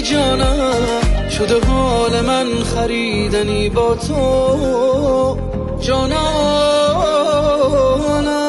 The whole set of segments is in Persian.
جانم شده حال من خریدنی با تو جانانم.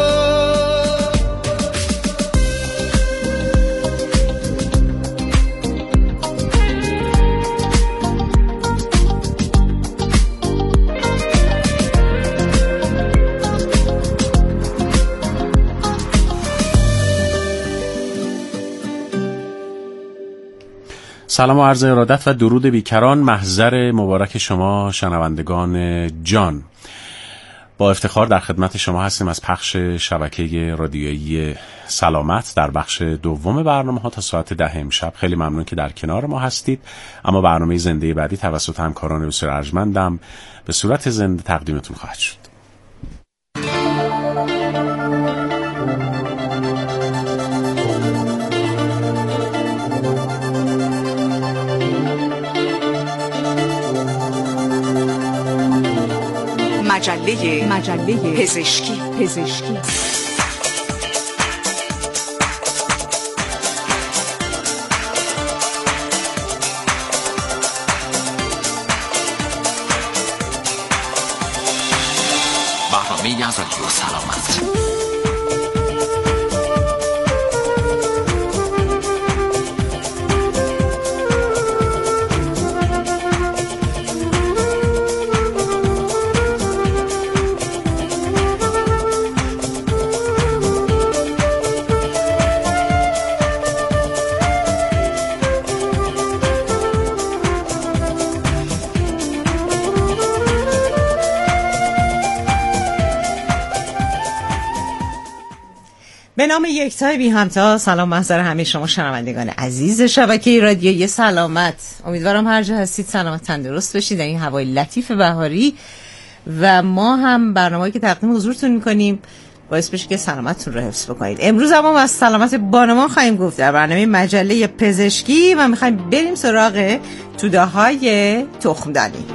سلام و عرض ارادت و درود بیکران، محضر مبارک شما شنوندگان جان. با افتخار در خدمت شما هستیم از پخش شبکه رادیویی سلامت در بخش دوم برنامه ها تا ساعت 10 امشب. خیلی ممنون که در کنار ما هستید. اما برنامه زنده بعدی توسط همکاران بسیار ارجمندم به صورت زنده تقدیمتون خواهد شد. مجله پزشکی. برنامه از رادیو سلامت. به نام یکتای بی همتا. سلام محضر همه شما شنوندگان عزیز شبکه رادیویی سلامت. امیدوارم هر جا هستید سلامت تندرست باشید در این هوای لطیف بهاری و ما هم برنامه‌ای که تقدیم حضورتون می‌کنیم باعث بشه که سلامتتون رو حفظ بکنید. امروز هم از سلامت بانوان خواهیم گفت در برنامه مجله پزشکی و می‌خوایم بریم سراغ توده‌های تخمدانی.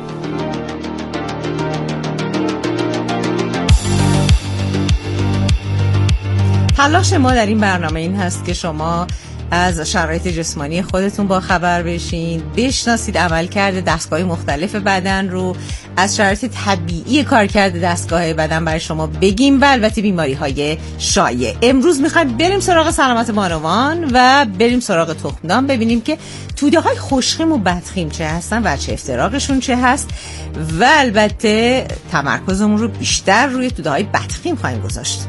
تلاش ما در این برنامه این هست که شما از شرایط جسمانی خودتون با خبر بشین، بشناسید عملکرد دستگاه مختلف بدن رو، از شرایط طبیعی کارکرد دستگاه بدن برای شما بگیم و البته بیماری‌های شایع. امروز می‌خوایم بریم سراغ سلامت بانوان و بریم سراغ تخمدان، ببینیم که توده‌های خوشخیم و بدخیم چه هستن و چه افتراقشون چه هست و البته تمرکزمون رو بیشتر روی توده‌های بدخیم خواهیم گذاشت.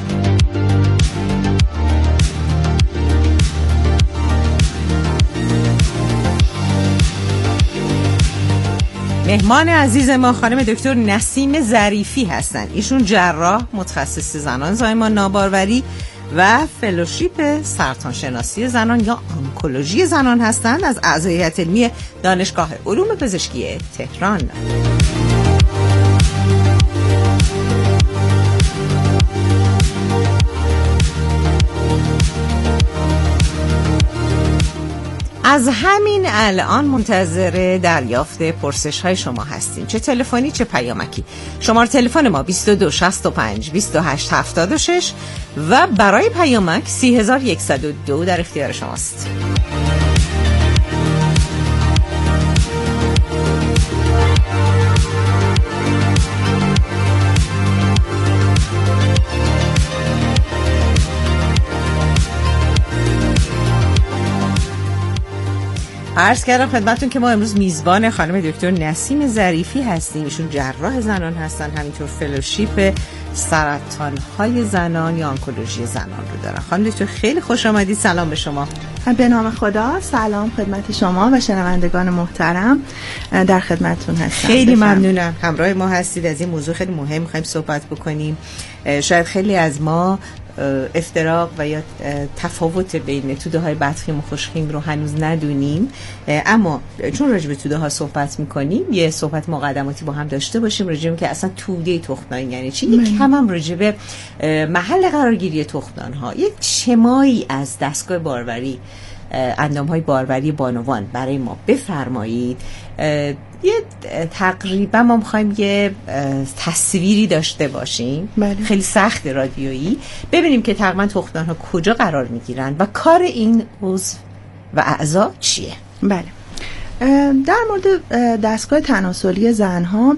مهمان عزیز ما خانم دکتر نسیم ظریفی هستن. ایشون جراح متخصص زنان زایمان ناباروری و فلوشیپ سرطان شناسی زنان یا آنکولوژی زنان هستند از اعضای هیئت علمی دانشگاه علوم پزشکی تهران. از همین الان منتظر دریافت پرسش های شما هستیم، چه تلفنی چه پیامکی. شماره تلفن ما 22 65 28 76 و برای پیامک 3102 در اختیار شماست. عرض کردم خدمتتون که ما امروز میزبان خانم دکتر نسیم ظریفی هستیم. ایشون جراح زنان هستن، همینطور فلوشیپ سرطان‌های زنان یا آنکولوژی زنان رو دارن. خانم دکتر خیلی خوش آمدید. سلام به شما. به نام خدا. سلام خدمت شما و شنوندگان محترم، در خدمتتون هستم. خیلی ممنونم همراه ما هستید. از این موضوع خیلی مهم می‌خوایم صحبت بکنیم. شاید خیلی از ما افتراق و یا تفاوت بین توده های بدخیم و خوشخیم رو هنوز ندونیم، اما چون راجع به توده ها صحبت میکنیم یه صحبت مقدماتی با هم داشته باشیم راجع به که اصلا توده تخمدان یعنی چی. یک کم هم راجع به محل قرارگیری تخمدان ها، یک شمایی از دستگاه باروری، اندام های باروری بانوان برای ما بفرمایید. یه تقریبا ما میخوایم یه تصویری داشته باشیم. بله. خیلی سخت رادیویی، ببینیم که تقریبا تخمدان ها کجا قرار میگیرن و کار این عضو و اعضا چیه. بله. در مورد دستگاه تناسلی زنها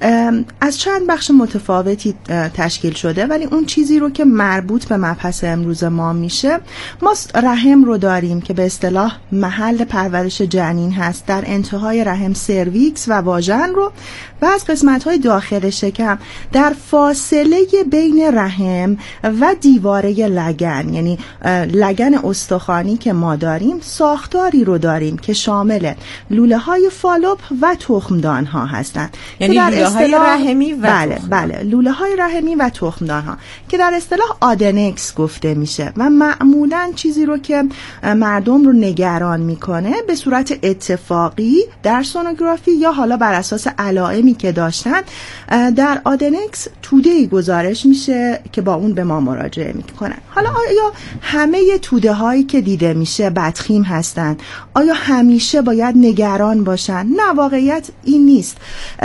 از چند بخش متفاوتی تشکیل شده، ولی اون چیزی رو که مربوط به مبحث امروز ما میشه، ما رحم رو داریم که به اصطلاح محل پرورش جنین هست. در انتهای رحم سرویکس و واژن رو و از قسمت‌های داخل شکم در فاصله بین رحم و دیواره لگن، یعنی لگن استخوانی که ما داریم، ساختاری رو داریم که شامل لوله‌های فالوپ و تخمدان‌ها هستند. یعنی لوله‌های رحمی و بله لوله‌های رحمی و تخمدان‌ها که در اصطلاح آدنکس گفته میشه و معمولاً چیزی رو که مردم رو نگران میکنه به صورت اتفاقی در سونوگرافی یا حالا بر اساس علائمی که داشتن در آدنکس توده‌ای گزارش میشه که با اون به ما مراجعه میکنن. حالا آیا همه توده هایی که دیده میشه بدخیم هستن؟ آیا همیشه باید نگران باشن؟ نه، واقعیت این نیست.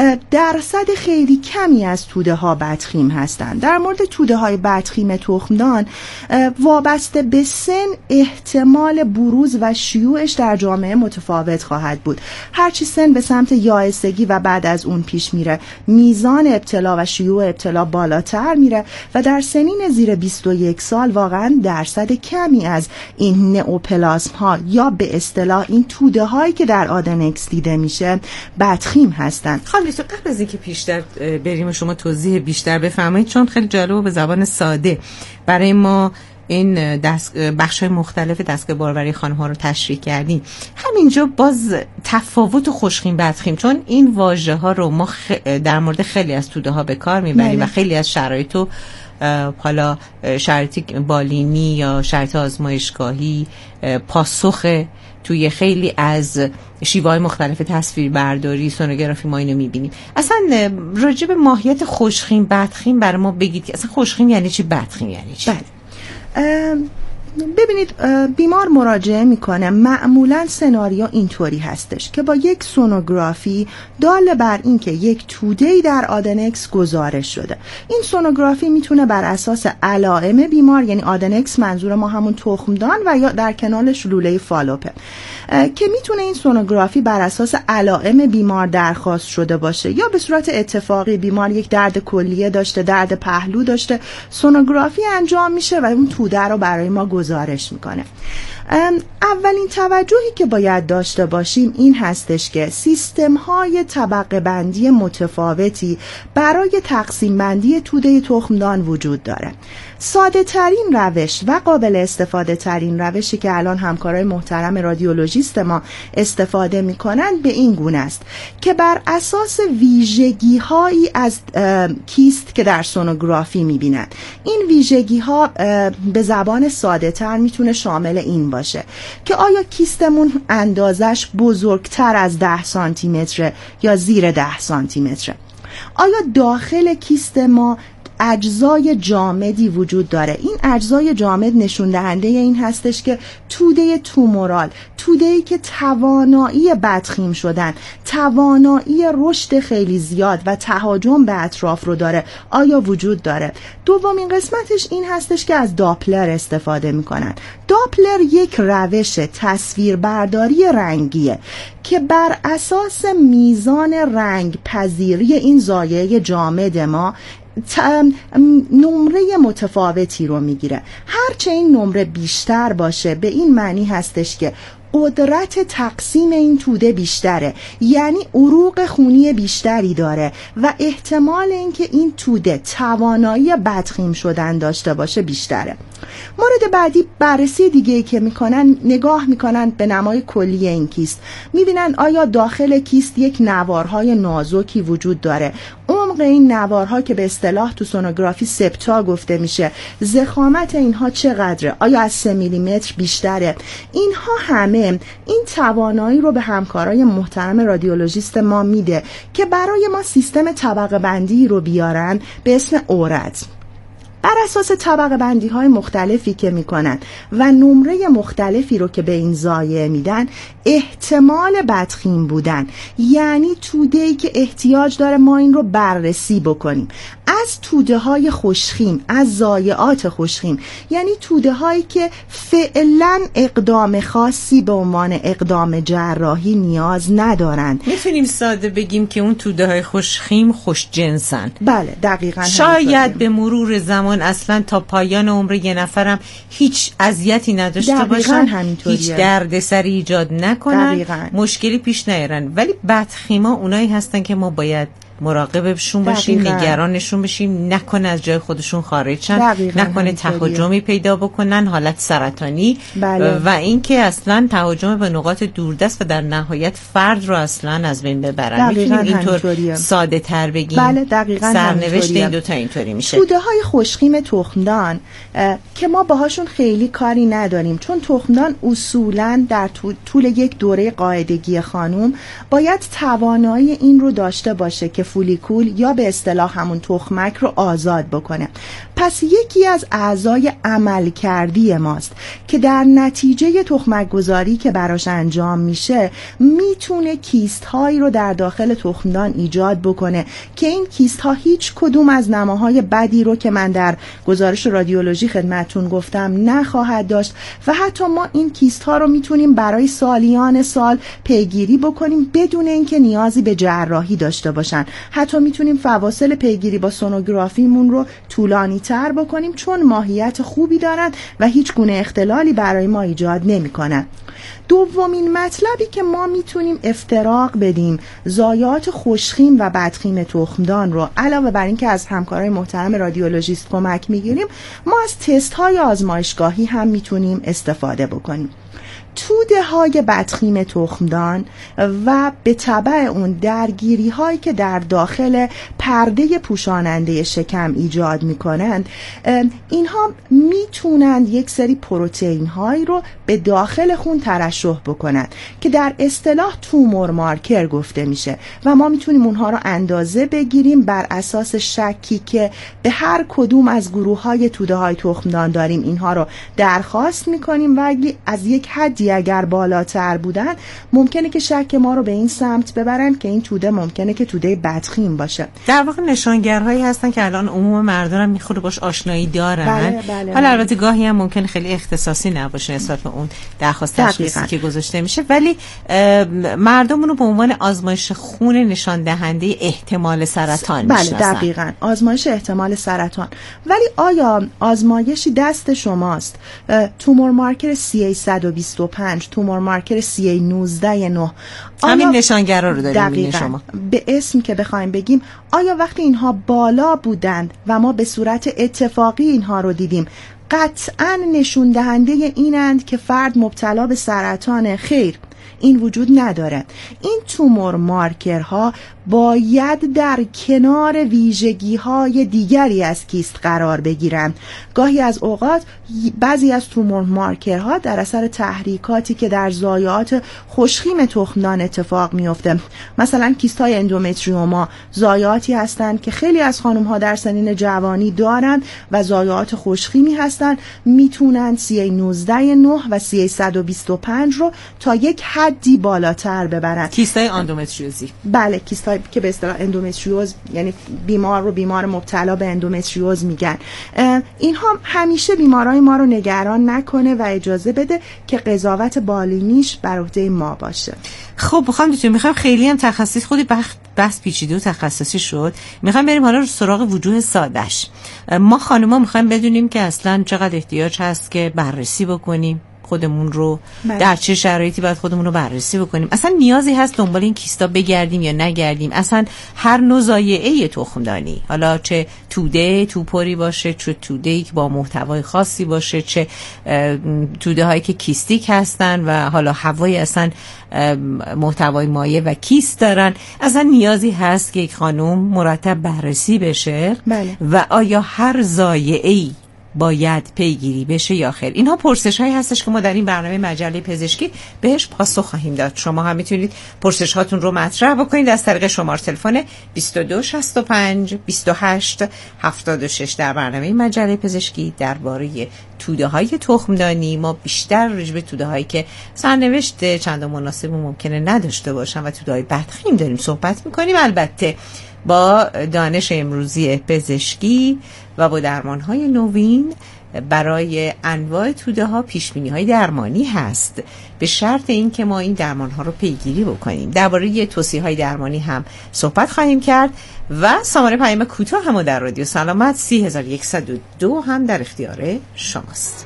درصد خیلی کمی از توده ها بدخیم هستن. در مورد توده های بدخیم تخمدان وابسته به سن احتمال بروز و شیوعش در جامعه متفاوت خواهد بود. هرچی سن به سمت یائسگی و بعد از اون پیش میره، میزان ابتلا و شیوع ابتلا بالاتر میره و در سنین زیر 21 سال واقعا درصد کمی از این نئوپلاسم ها یا به اصطلاح این توده هایی که در آدنکس دیده میشه بدخیم هستن. خانم دکتر، قبل از اینکه پیشتر بریم شما توضیح بیشتر بفرمایید، چون خیلی جالب به زبان ساده برای ما این بخش‌های مختلف دستگاه باروری خانم‌ها رو تشریح کردیم. همینجا باز تفاوت و خوشخیم بدخیم، چون این واژه‌ها رو ما در مورد خیلی از توده‌ها به کار میبریم و خیلی از شرایط رو حالا شرایط بالینی یا شرایط آزمایشگاهی پاسخ توی خیلی از شیوه‌های مختلف تصویر برداری، سونوگرافی ما اینو می‌بینیم. اصلا راجع به ماهیت خوشخیم بدخیم برای ما بگید که اصلا خوشخیم یعنی چی، بدخیم یعنی چی؟ بله. ببینید، بیمار مراجعه میکنه، معمولا سناریو اینطوری هستش که با یک سونوگرافی دال بر این که یک توده‌ای در آدنکس گزارش شده. این سونوگرافی میتونه بر اساس علائم بیمار، یعنی آدنکس منظور ما همون تخمدان و یا در کنارش لوله فالوپه، که میتونه این سونوگرافی بر اساس علائم بیمار درخواست شده باشه یا به صورت اتفاقی بیمار یک درد کلیه داشته، درد پهلو داشته، سونوگرافی انجام میشه و اون توده رو برای ما گزارش میکنه. اولین توجهی که باید داشته باشیم این هستش که سیستم های طبقه بندی متفاوتی برای تقسیم بندی توده تخمدان وجود داره. ساده ترین روش و قابل استفاده ترین روشی که الان همکارای محترم رادیولوژیست ما استفاده میکنن به این گونه است که بر اساس ویژگی هایی از کیست که در سونوگرافی میبینن، این ویژگی ها به زبان ساده تر میتونه شامل این باشه که آیا کیستمون اندازش بزرگتر از 10 سانتی متر یا زیر 10 سانتی متر، آیا داخل کیست ما اجزای جامدی وجود داره. این اجزای جامد نشون دهنده این هستش که توده تومورال، توده‌ای که توانایی بدخیم شدن، توانایی رشد خیلی زیاد و تهاجم به اطراف رو داره، آیا وجود داره. دومین قسمتش این هستش که از داپلر استفاده میکنن. داپلر یک روش تصویربرداری رنگیه که بر اساس میزان رنگ پذیری این زایه جامد ما نمره متفاوتی رو میگیره. هرچه این نمره بیشتر باشه به این معنی هستش که قدرت تقسیم این توده بیشتره، یعنی عروق خونی بیشتری داره و احتمال اینکه این توده توانایی بدخیم شدن داشته باشه بیشتره. مورد بعدی بررسی دیگه‌ای که میکنن، نگاه میکنن به نمای کلی این کیست، میبینن آیا داخل کیست یک نوارهای نازکی وجود داره، عمق این نوارها که به اصطلاح تو سونوگرافی سپتا گفته میشه، ضخامت اینها چقدره، آیا از 3 میلیمتر بیشتره. اینها همه این توانایی رو به همکارای محترم رادیولوژیست ما میده که برای ما سیستم طبقه بندی رو بیارن به اسم اورد. بر اساس طبقه بندی های مختلفی که میکنن و نمره مختلفی رو که به این ضایعه میدن احتمال بدخیم بودن، یعنی توده‌ای که احتیاج داره ما این رو بررسی بکنیم. از توده های خوشخیم، از ضایعات خوشخیم، یعنی توده هایی که فعلا اقدام خاصی به عنوان اقدام جراحی نیاز ندارن. میتونیم ساده بگیم که اون توده های خوشخیم خوش جنسن. بله دقیقاً. شاید به مرور زمان اصلا تا پایان عمر یه نفرم هیچ اذیتی نداشته باشن، هیچ دردسری ایجاد نکنن، مشکلی پیش نیارن، ولی بدخیما اونایی هستن که ما باید مراقبشون باشیم، نگرانشون بشیم، نکنه از جای خودشون خارج شن، نکنه تهاجمی پیدا بکنن، حالت سرطانی. و اینکه اصلا تهاجم به نقاط دوردست و در نهایت فرد رو اصلا از بین ببرن. میتونیم اینطور ساده تر بگیم. بله دقیقاً. سرنوشت این دوتا اینطوری میشه. توده های خوشخیم تخمدان که ما باهاشون خیلی کاری نداریم، چون تخمدان اصولاً در طول یک دوره قاعدگی خانم باید توانایی این رو داشته باشه که فولیکول یا به اصطلاح همون تخمک رو آزاد بکنه. پس یکی از اعضای عملکردی ماست که در نتیجه تخمک گذاری که براش انجام میشه میتونه کیست هایی رو در داخل تخمدان ایجاد بکنه که این کیست ها هیچ کدوم از نماهای بدی رو که من در گزارش رادیولوژی خدمتتون گفتم نخواهد داشت و حتی ما این کیست ها رو میتونیم برای سالیان سال پیگیری بکنیم بدون اینکه نیازی به جراحی داشته باشن. حتی میتونیم فواصل پیگیری با سونوگرافیمون رو طولانی تر بکنیم چون ماهیت خوبی دارن و هیچ گونه اختلالی برای ما ایجاد نمیکنن. دومین مطلبی که ما میتونیم افتراق بدیم ضایعات خوشخیم و بدخیم تخمدان رو علاوه بر این که از همکارای محترم رادیولوژیست کمک میگیریم، ما از تست های آزمایشگاهی هم میتونیم استفاده بکنیم. توده های بدخیم تخمدان و به تبع اون درگیری هایی که در داخل پرده پوشاننده شکم ایجاد میکنند، اینها میتونند یک سری پروتئین هایی رو به داخل خون ترشح بکنند که در اصطلاح تومور مارکر گفته میشه و ما میتونیم اونها رو اندازه بگیریم بر اساس شکی که به هر کدوم از گروه های توده های تخمدان داریم اینها رو درخواست میکنیم و از یک حدی اگر بالاتر بودن ممکنه که شک ما رو به این سمت ببرن که این توده ممکنه که توده بدخیم باشه. در واقع نشانگرهایی هستن که الان عموم مردم هم میخوره باش آشنایی دارن. بله. حالا البته گاهی هم ممکنه خیلی اختصاصی نباشه نسبت به اون درخواست تشخیصی که گذاشته میشه، ولی مردم رو به عنوان آزمایش خون نشان دهنده احتمال سرطان میشناسن. بله دقیقاً، آزمایش احتمال سرطان. ولی آیا آزمایشی دست شماست تومور مارکر CA125، تومور مارکر CA19-9، همین نشانگرها رو داریم می‌بینید شما؟ به اسم که بخوایم بگیم، آیا وقتی اینها بالا بودند و ما به صورت اتفاقی اینها رو دیدیم قطعاً نشون دهنده اینند که فرد مبتلا به سرطان؟ خیر، این وجود نداره. این تومور مارکرها باید در کنار ویژگی‌های دیگری از کیست قرار بگیرند. گاهی از اوقات بعضی از تومور مارکرها در اثر تحریکاتی که در ضایعات خوشخیم تخمدان اتفاق میفته، مثلا کیست‌های اندومتریوما، ضایعاتی هستند که خیلی از خانم‌ها در سنین جوانی دارند و ضایعات خوشخیمی هستند، میتونن CA19-9 و CA125 رو تا یک حدی بالاتر ببرن. کیست‌های اندومتریوزی. بله، کیست‌های که به اصطلاح اندومتریوز، یعنی بیمار مبتلا به اندومتریوز میگن. اینها همیشه بیمارای ما رو نگران نکنه و اجازه بده که قضاوت بالینیش بر عهده ما باشه. خب میخوام خیلی هم تخصصی، خودی بحث پیچیده و تخصصی شد، میخوام بریم حالا سراغ وجوه سادهش. ما خانم‌ها میخوایم بدونیم که اصلا چقدر احتیاج هست که بررسی بکنیم خودمون رو، در چه شرایطی باید خودمون رو بررسی بکنیم، اصلا نیازی هست دنبال این کیستا بگردیم یا نگردیم، اصلا هر نوع ضایعه تخمدانی، حالا چه توده توپوری باشه، چه توده‌ای که با محتوای خاصی باشه، چه توده هایی که کیستیک هستن و حالا هوایی اصلا محتوای مایع و کیست دارن، اصلا نیازی هست که یک خانم مرتب بررسی بشه. بله. و آیا هر ضایعه‌ای باید پیگیری بشه یا خیر؟ اینها پرسش هایی هستش که ما در این برنامه مجله پزشکی بهش پاسخ خواهیم داد. شما هم میتونید پرسش هاتون رو مطرح بکنید از طریق شماره تلفن 2265 28 76 در برنامه مجله پزشکی درباره توده های تخمدانی. ما بیشتر راجع به توده هایی که سرنوشت چند مناسب ممکنه نداشته باشن و توده های بدخیم داریم صحبت میکنیم، البته با دانش امروزی پزشکی و با درمان‌های نوین. برای انواع توده ها پیشبینی‌های درمانی هست، به شرط این که ما این درمان‌ها رو پیگیری بکنیم. درباره توصیه‌های درمانی هم صحبت خواهیم کرد و سامانه پیام کوتاه هم در رادیو سلامت 3102 هم در اختیار شماست.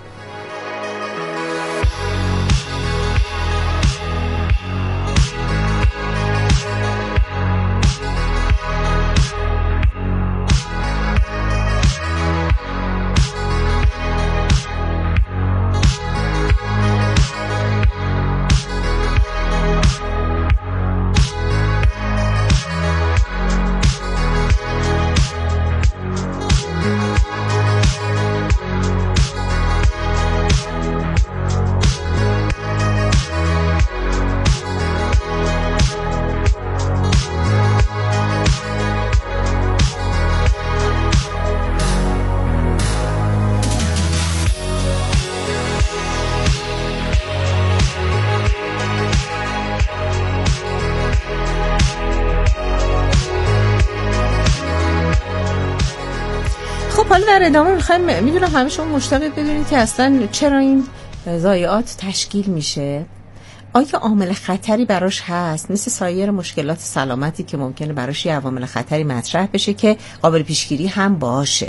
حالا در ادامه میدونم همه شما مشتاق بدونید که اصلا چرا این ضایعات تشکیل میشه. آیا عامل خطری براش هست مثل سایر مشکلات سلامتی که ممکنه براش یه عوامل خطری مطرح بشه که قابل پیشگیری هم باشه؟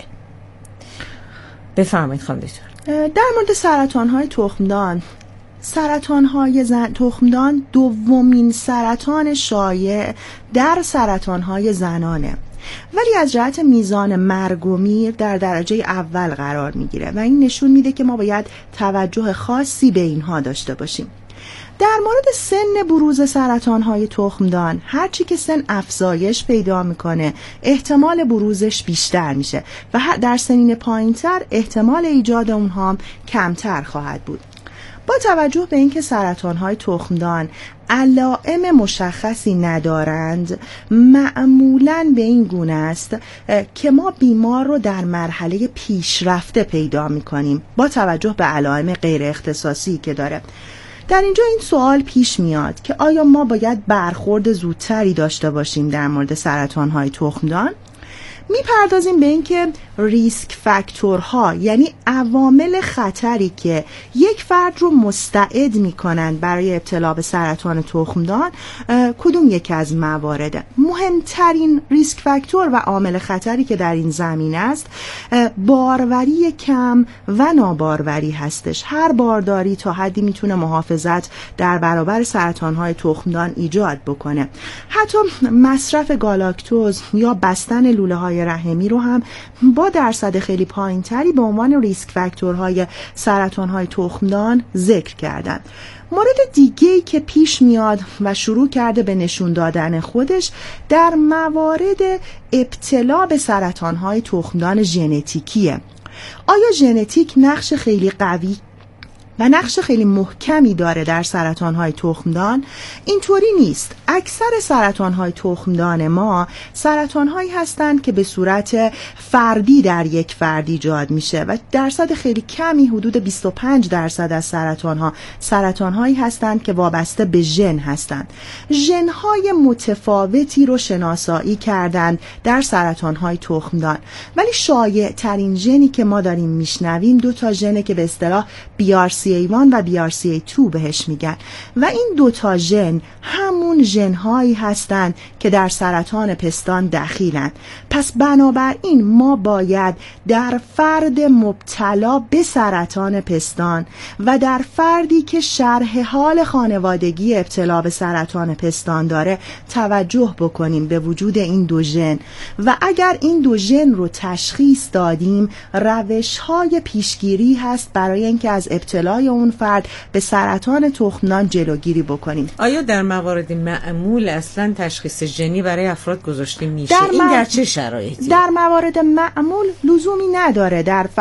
بفرمایید خانم دکتر. در مورد سرطان‌های تخمدان، سرطان‌های تخمدان دومین سرطان شایع در سرطان‌های زنانه، ولی از جهت میزان مرگ و میر در درجه اول قرار میگیره و این نشون میده که ما باید توجه خاصی به اینها داشته باشیم. در مورد سن بروز سرطان‌های تخمدان، هرچی که سن افزایش پیدا میکنه احتمال بروزش بیشتر میشه و در سنین پایینتر احتمال ایجاد اونها هم کمتر خواهد بود. با توجه به اینکه سرطان‌های تخمدان علائم مشخصی ندارند، معمولاً به این گونه است که ما بیمار رو در مرحله پیشرفته پیدا می‌کنیم با توجه به علائم غیر اختصاصی که داره. در اینجا این سوال پیش میاد که آیا ما باید برخورد زودتری داشته باشیم در مورد سرطان‌های تخمدان؟ میپردازیم به اینکه ریسک فاکتورها، یعنی عوامل خطری که یک فرد رو مستعد میکنند برای ابتلا به سرطان تخمدان، کدوم یکی از موارده؟ مهمترین ریسک فاکتور و عامل خطری که در این زمینه است باروری کم و ناباروری هستش. هر بارداری تا حدی میتونه محافظت در برابر سرطانهای تخمدان ایجاد بکنه. حتی مصرف گالاکتوز یا بستن لوله های رحمی رو هم با درصد خیلی پایینتری به عنوان ریسک فاکتورهای سرطانهای تخمدان ذکر کردن. مورد دیگه‌ای که پیش میاد و شروع کرده به نشون دادن خودش در موارد ابتلا به سرطانهای تخمدان ژنتیکیه. آیا ژنتیک نقش خیلی قوی و نقش خیلی محکمی داره در سرطان‌های تخمدان؟ اینطوری نیست. اکثر سرطان‌های تخمدان ما سرطان‌هایی هستند که به صورت فردی در یک فرد ایجاد میشه و درصد خیلی کمی، حدود 25% از سرطان‌هایی هستند که وابسته به ژن هستند. ژن‌های متفاوتی رو شناسایی کردند در سرطان‌های تخمدان، ولی شایع‌ترین ژنی که ما داریم میشنویم 2 ژنه که به اصطلاح BRCA1 و BRCA2 بهش میگن و این 2 ژن همون ژن‌هایی هستند که در سرطان پستان دخیلن. پس بنابراین ما باید در فرد مبتلا به سرطان پستان و در فردی که شرح حال خانوادگی ابتلا به سرطان پستان داره توجه بکنیم به وجود این 2 ژن و اگر این 2 ژن رو تشخیص دادیم، روش‌های پیشگیری هست برای اینکه از ابتلا ابتلای اون فرد به سرطان تخمدان جلوگیری بکنیم. آیا در موارد معمول اصلا تشخیص ژنی برای افراد گذاشته میشه؟ این در چه شرایطی؟ در موارد معمول لزومی نداره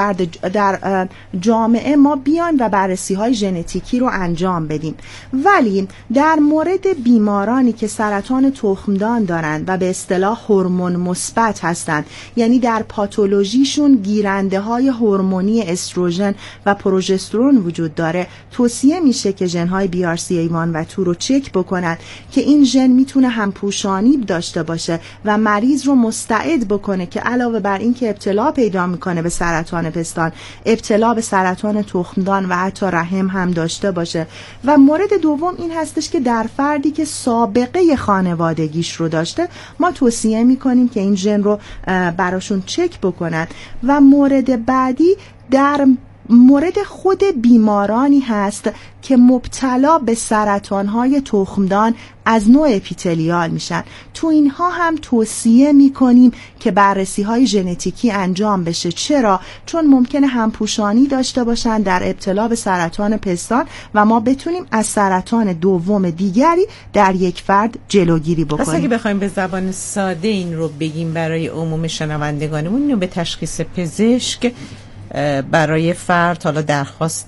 در جامعه ما بیایم و بررسی‌های ژنتیکی رو انجام بدیم، ولی در مورد بیمارانی که سرطان تخمدان دارند و به اصطلاح هورمون مثبت هستند، یعنی در پاتولوژیشون گیرنده‌های هورمونی استروژن و پروژسترون وجود داره، توصیه میشه که ژن‌های BRCA1 و 2 رو چک بکنن که این ژن میتونه همپوشانی داشته باشه و مریض رو مستعد بکنه که علاوه بر این که ابتلا پیدا میکنه به سرطان پستان، ابتلا به سرطان تخمدان و حتی رحم هم داشته باشه. و مورد دوم این هستش که در فردی که سابقه خانوادگیش رو داشته، ما توصیه میکنیم که این ژن رو براشون چک بکنن. و مورد بعدی در مورد خود بیمارانی هست که مبتلا به سرطان‌های تخمدان از نوع اپیتلیال میشن. تو اینها هم توصیه میکنیم که بررسی‌های ژنتیکی انجام بشه. چرا؟ چون ممکنه همپوشانی داشته باشن در ابتلا به سرطان پستان و ما بتونیم از سرطان دوم دیگری در یک فرد جلوگیری بکنیم. اصلا که بخوایم به زبان ساده این رو بگیم برای عموم شنوندگانمون، اینو به تشخیص پزشک برای فرد حالا درخواست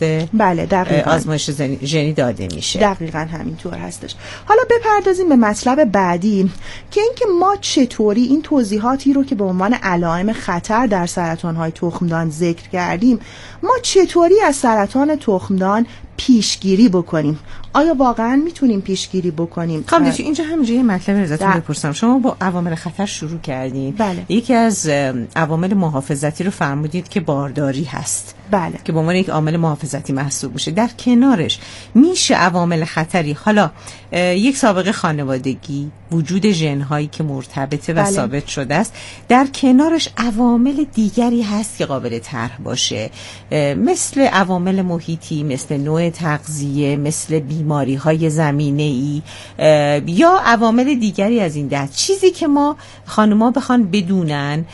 آزمایش ژنی داده میشه. دقیقاً همینطور هستش. حالا بپردازیم به مطلب بعدی که اینکه ما چطوری این توضیحاتی رو که به عنوان علائم خطر در سرطان‌های تخمدان ذکر کردیم، ما چطوری از سرطان تخمدان پیشگیری بکنیم. آیا واقعا میتونیم پیشگیری بکنیم؟ خب اینجا همینجوری مطلب ازتون بپرسم. شما با عوامل خطر شروع کردین. بله. یکی از عوامل محافظتی رو فرمودید که بارداری هست. بله. که به عنوان یک عامل محافظتی محسوب میشه. در کنارش میشه عوامل خطری، حالا یک سابقه خانوادگی، وجود ژن‌هایی که مرتبطه و ثابت شده است، در کنارش عوامل دیگری هست که قابل طرح باشه، مثل عوامل محیطی، مثل نوع تغذیه، مثل بیماری‌های زمینه‌ای یا عوامل دیگری از این دست. چیزی که ما خانوما بخوان بدونن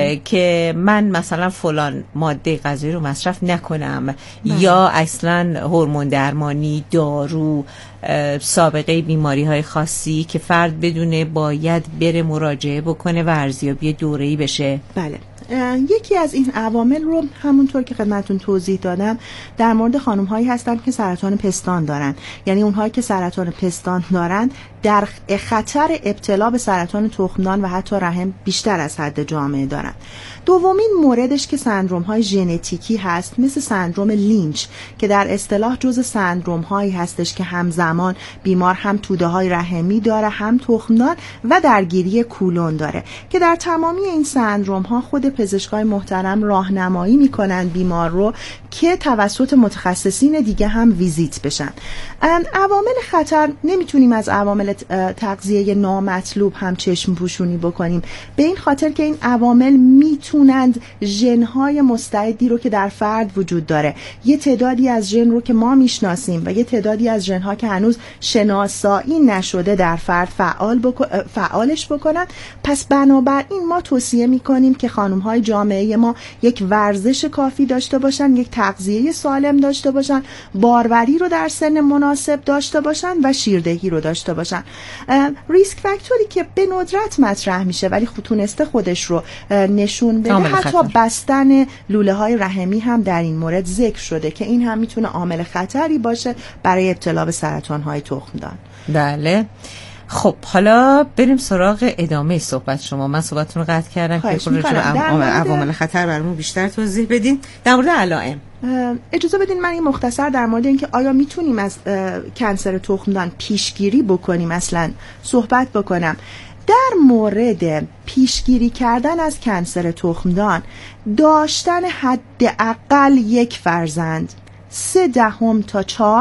که من مثلا فلان ماده غذایی رو مصرف نکنم یا اصلا هورمون درمانی، دارو، سابقه بیماری‌های خاصی که فرد بدونه باید بره مراجعه بکنه و ارزیابی دوره‌ای بشه. بله. یکی از این عوامل رو همونطور که خدمتتون توضیح دادم در مورد خانم‌هایی هستن که سرطان پستان دارن، یعنی اونهایی که سرطان پستان دارن در خطر ابتلا به سرطان تخمدان و حتی رحم بیشتر از حد جامعه دارن. دومین موردش که سندروم‌های ژنتیکی هست، مثل سندروم لینچ که در اصطلاح جزء سندروم‌هایی هستش که همزمان بیمار هم توده‌های رحمی داره، هم تخمدان و درگیری کولون داره، که در تمامی این سندروم‌ها خود پزشکای محترم راهنمایی میکنن بیمار رو که توسط متخصصین دیگه هم ویزیت بشن. عوامل خطر نمیتونیم از عوامل تغذیه نامطلوب هم چشم پوشونی بکنیم، به این خاطر که این عوامل میتونند ژن‌های مستعدی رو که در فرد وجود داره، یه تعدادی از ژن رو که ما میشناسیم و یه تعدادی از ژن‌ها که هنوز شناسایی نشده در فرد فعالش بکنن. پس بنابراین ما توصیه میکنیم که خانم‌های جامعه ما یک ورزش کافی داشته باشن، یک تغذیه سالم داشته باشن، باروری رو در سن مناسب داشته باشن و شیردهی رو داشته باشن. ریسک فاکتوری که به ندرت مطرح میشه ولی تونسته خودش رو نشون بده، حتی بستن لوله های رحمی هم در این مورد ذکر شده که این هم میتونه عامل خطری باشه برای ابتلا به سرطان های تخمدان. بله. خب حالا بریم سراغ ادامه صحبت شما. من صحبتتون رو قطع کردم که عوامل خطر برامون بیشتر توضیح بدین. در مورد علائم اجازه بدین من این مختصر در مورد اینکه آیا میتونیم از کنسر تخمدان پیشگیری بکنیم اصلا صحبت بکنم. در مورد پیشگیری کردن از کنسر تخمدان، داشتن حداقل یک فرزند 0.3 تا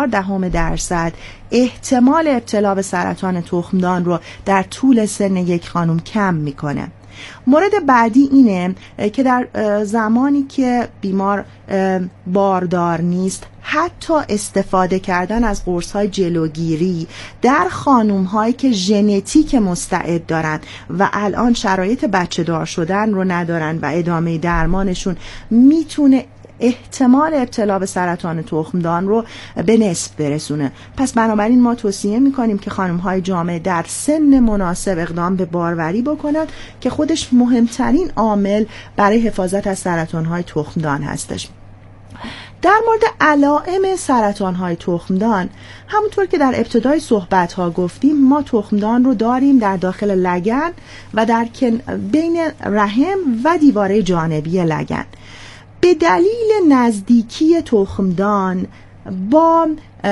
4% احتمال ابتلا به سرطان تخمدان رو در طول سن یک خانم کم میکنه. مورد بعدی اینه که در زمانی که بیمار باردار نیست، حتی استفاده کردن از قرص‌های جلوگیری در خانم‌هایی که ژنتیک مستعد دارن و الان شرایط بچه دار شدن رو ندارن و ادامه درمانشون میتونه احتمال ابتلا به سرطان تخمدان رو به نصف برسونه. پس بنابراین ما توصیه میکنیم که خانم‌های جامعه در سن مناسب اقدام به باروری بکنند که خودش مهمترین عامل برای حفاظت از سرطان‌های تخمدان هستش. در مورد علائم سرطان‌های تخمدان، همونطور که در ابتدای صحبت‌ها گفتیم، ما تخمدان رو داریم در داخل لگن و در بین رحم و دیواره جانبی لگن. به دلیل نزدیکی تخمدان با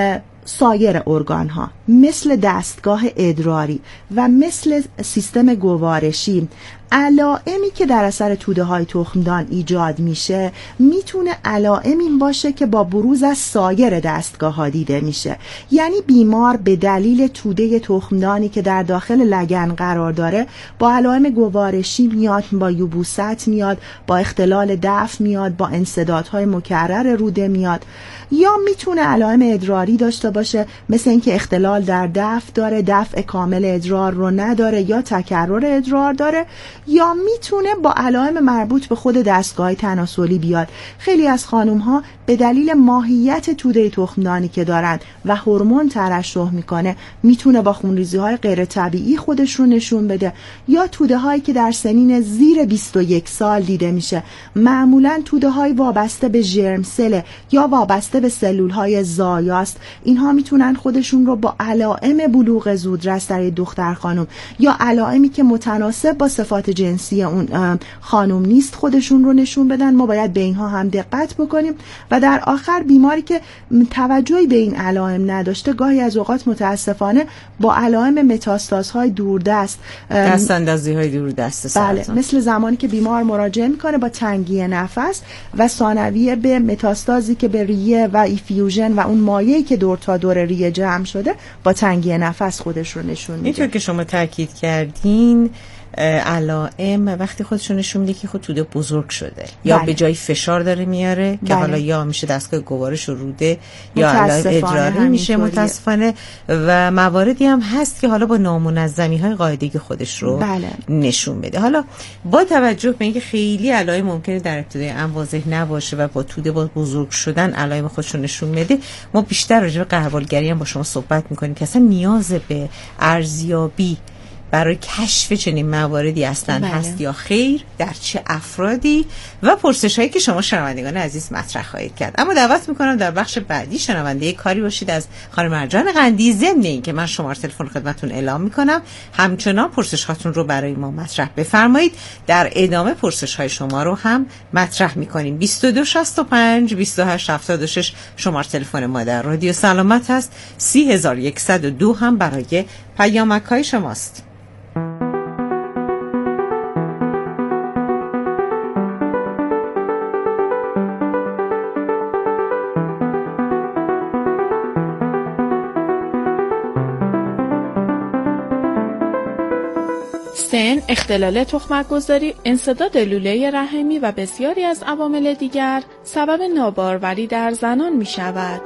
سایر ارگان‌ها مثل دستگاه ادراری و مثل سیستم گوارشی، علائمی که در اثر توده‌های تخمدان ایجاد میشه میتونه علائمی باشه که با بروز از سایر دستگاه‌ها دیده میشه. یعنی بیمار به دلیل توده تخمدانی که در داخل لگن قرار داره با علائم گوارشی میاد، با یبوست میاد، با اختلال دفع میاد، با انسدادهای مکرر روده میاد، یا میتونه علائم ادراری داشته باشه مثل اینکه اختلال در دفع داره، دفع کامل ادرار رو نداره یا تکرر ادرار داره، یا میتونه با علائم مربوط به خود دستگاه تناسلی بیاد. خیلی از خانم‌ها به دلیل ماهیت توده تخمدانی که دارن و هورمون ترشح میکنه میتونه با خونریزی‌های غیر طبیعی خودش رو نشون بده، یا توده‌هایی که در سنین زیر 21 سال دیده میشه، معمولاً توده‌های وابسته به ژرم سل یا وابسته به سلول‌های زایاست. اینها میتونن خودشون رو با علائم بلوغ زودرس در دختر خانم یا علائمی که متناسب با صفات جنسی اون خانم نیست خودشون رو نشون بدن. ما باید به اینها هم دقت بکنیم. و در آخر بیماری که توجهی به این علائم نداشته گاهی از اوقات متاسفانه با علائم متاستازهای دوردست، دستاندازی‌های دوردست سرطان، بله، مثل زمانی که بیمار مراجعه میکنه با تنگی نفس و ثانویه به متاستازی که به ریه و ایفیوژن و اون مایعی که دور تا دور ریه جمع شده با تنگی نفس خودش رو نشون میده. اینطور که شما تاکید کردین علائم وقتی خودشون نشون میده که خود توده بزرگ شده، یا به جای فشار داره میاره که حالا یا میشه دستگاه گوارش و روده یا علائم ادراری میشه متاسفانه، و مواردی هم هست که حالا با نامنظمی‌های قاعدگی خودش رو نشون بده. حالا با توجه به اینکه خیلی علائم ممکنه در ابتدای امر واضح نباشه و با توده با بزرگ شدن علائم خودشون نشون میده، ما بیشتر راجع به غربالگری هم با شما صحبت میکنیم که اصلا نیاز به ارزیابی برای کشف چنین مواردی اصلا هست یا خیر، در چه افرادی، و پرسش هایی که شما شنوندگان عزیز مطرح خواهید کرد. اما دعوت میکنم در بخش بعدی شنونده کاری باشید از خانم مرجان قندی. ضمن این که من شماره تلفن خدمتتون اعلام میکنم، همچنان پرسش هاتون رو برای ما مطرح بفرمایید. در ادامه پرسش های شما رو هم مطرح میکنیم. 2265 2876 شماره تلفن ما در رادیو سلامت هست. 3102 هم برای پیامک های شماست. سن، اختلال تخمک‌گذاری، انسداد لوله رحمی و بسیاری از عوامل دیگر سبب ناباروری در زنان می شود.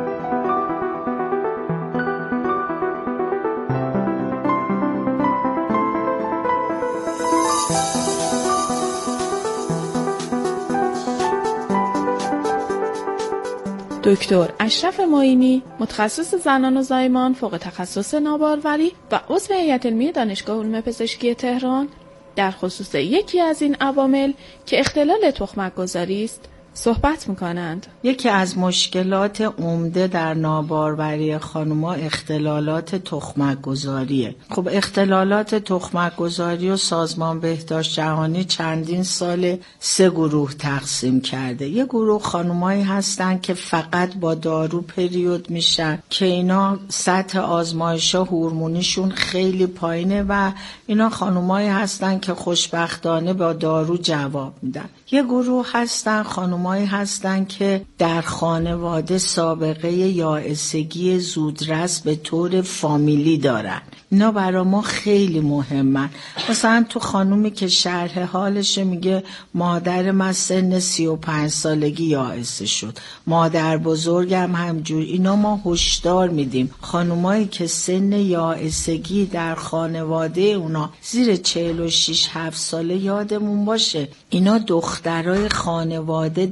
دکتر اشرف معینی، متخصص زنان و زایمان، فوق تخصص ناباروری و عضو هیئت علمی دانشگاه علوم پزشکی تهران، در خصوص یکی از این عوامل که اختلال تخمک‌گذاری است صحبت می‌کنند. یکی از مشکلات عمده در ناباروری خانم‌ها اختلالات تخمک‌گذاریه. خب اختلالات تخمک‌گذاری و سازمان بهداشت جهانی چندین سال 3 گروه تقسیم کرده. یه گروه خانم‌هایی هستن که فقط با دارو پریود میشن که اینا سطح آزمایش‌ها هورمونیشون خیلی پایینه و اینا خانم‌هایی هستن که خوشبختانه با دارو جواب میدن. یه گروه هستن خانم‌هایی هستن که در خانواده سابقه یائسگی زودرس به طور فامیلی دارن. اینا برای ما خیلی مهمن. مثلا تو خانومی که شرح حالش میگه مادر من سن 35 سالگی یائسه شد، مادر بزرگم همجور. اینا ما هشدار میدیم خانومایی که سن یائسگی در خانواده اونا زیر 46-7 ساله یادمون باشه اینا دخترای خانواده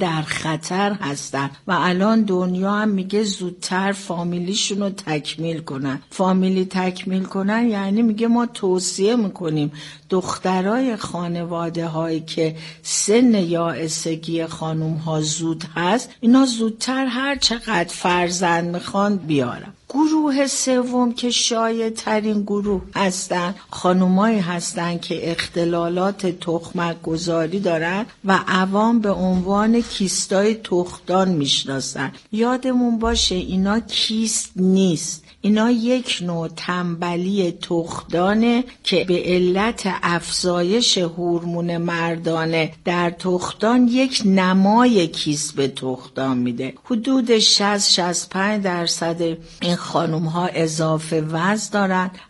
در خطر هستن و الان دنیا هم میگه زودتر فامیلیشون رو تکمیل کنن. فامیلی تکمیل کنن یعنی میگه ما توصیه میکنیم دخترای خانواده هایی که سن یائسگی خانوم ها زود هست اینا زودتر هر چقدر فرزند میخوان بیارن. گروه سوم که شایع ترین گروه هستن خانومایی هستن که اختلالات تخمک گذاری دارن و عوام به عنوان کیستای تخمدان میشناسن. یادمون باشه اینا کیست نیست، اینا یک نوع تنبلی تخمدانه که به علت افزایش هورمون مردانه در تخمدان یک نمای کیست به تخمدان میده. حدود 60-65% این خانوم ها اضافه وزن دارن.